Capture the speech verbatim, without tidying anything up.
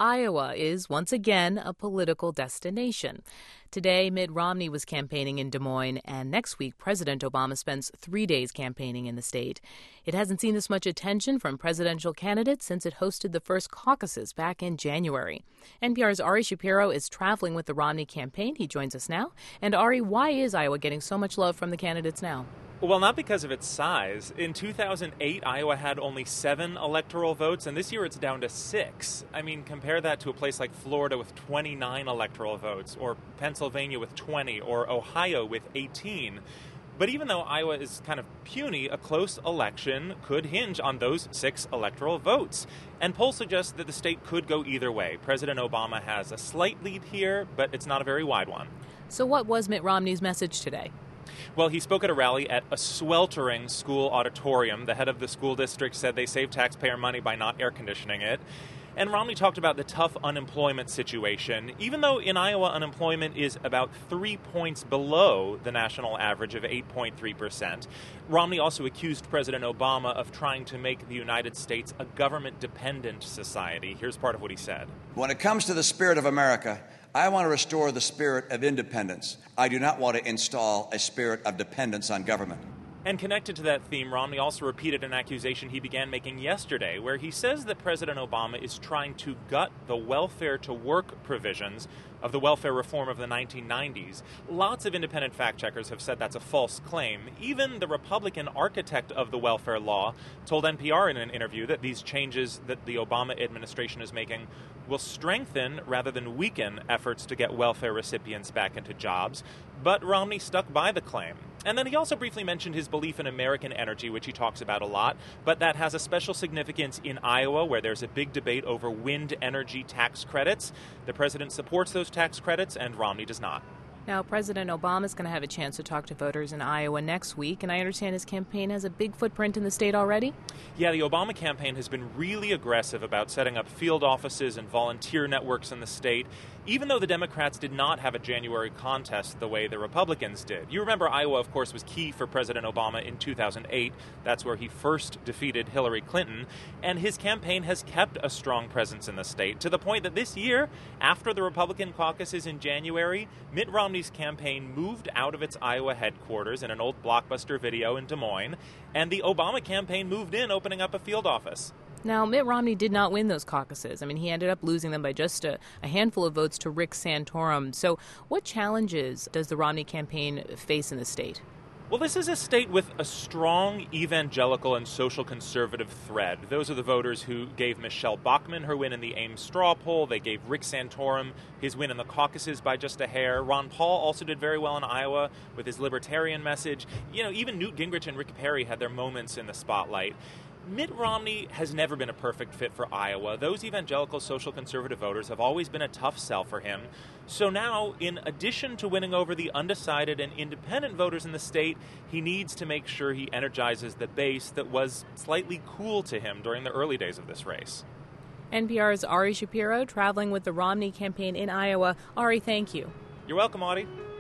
Iowa is once again a political destination. Today, Mitt Romney was campaigning in Des Moines, and next week, President Obama spends three days campaigning in the state. It hasn't seen this much attention from presidential candidates since it hosted the first caucuses back in January. N P R's Ari Shapiro is traveling with the Romney campaign. He joins us now. And Ari, why is Iowa getting so much love from the candidates now? Well, not because of its size. In two thousand eight, Iowa had only seven electoral votes, and this year it's down to six. I mean, compare that to a place like Florida with twenty-nine electoral votes, or Pennsylvania with twenty, or Ohio with eighteen. But even though Iowa is kind of puny, a close election could hinge on those six electoral votes. And polls suggest that the state could go either way. President Obama has a slight lead here, but it's not a very wide one. So what was Mitt Romney's message today? Well, he spoke at a rally at a sweltering school auditorium. The head of the school district said they saved taxpayer money by not air conditioning it. And Romney talked about the tough unemployment situation, even though in Iowa unemployment is about three points below the national average of eight point three percent. Romney also accused President Obama of trying to make the United States a government-dependent society. Here's part of what he said. When it comes to the spirit of America, I want to restore the spirit of independence. I do not want to install a spirit of dependence on government. And connected to that theme, Romney also repeated an accusation he began making yesterday, where he says that President Obama is trying to gut the welfare-to-work provisions of the welfare reform of the nineteen nineties. Lots of independent fact-checkers have said that's a false claim. Even the Republican architect of the welfare law told N P R in an interview that these changes that the Obama administration is making will strengthen rather than weaken efforts to get welfare recipients back into jobs. But Romney stuck by the claim. And then he also briefly mentioned his belief in American energy, which he talks about a lot, but that has a special significance in Iowa, where there's a big debate over wind energy tax credits. The president supports those tax credits, and Romney does not. Now, President Obama is going to have a chance to talk to voters in Iowa next week, and I understand his campaign has a big footprint in the state already? Yeah, the Obama campaign has been really aggressive about setting up field offices and volunteer networks in the state, even though the Democrats did not have a January contest the way the Republicans did. You remember Iowa, of course, was key for President Obama in two thousand eight. That's where he first defeated Hillary Clinton, and his campaign has kept a strong presence in the state, to the point that this year, after the Republican caucuses in January, Mitt Romney's campaign moved out of its Iowa headquarters in an old Blockbuster video in Des Moines, and the Obama campaign moved in, opening up a field office. Now, Mitt Romney did not win those caucuses. I mean, he ended up losing them by just a, a handful of votes to Rick Santorum. So what challenges does the Romney campaign face in the state? Well, this is a state with a strong evangelical and social conservative thread. Those are the voters who gave Michelle Bachmann her win in the Ames straw poll. They gave Rick Santorum his win in the caucuses by just a hair. Ron Paul also did very well in Iowa with his libertarian message. You know, even Newt Gingrich and Rick Perry had their moments in the spotlight. Mitt Romney has never been a perfect fit for Iowa. Those evangelical social conservative voters have always been a tough sell for him. So now, in addition to winning over the undecided and independent voters in the state, he needs to make sure he energizes the base that was slightly cool to him during the early days of this race. N P R's Ari Shapiro traveling with the Romney campaign in Iowa. Ari, thank you. You're welcome, Audie.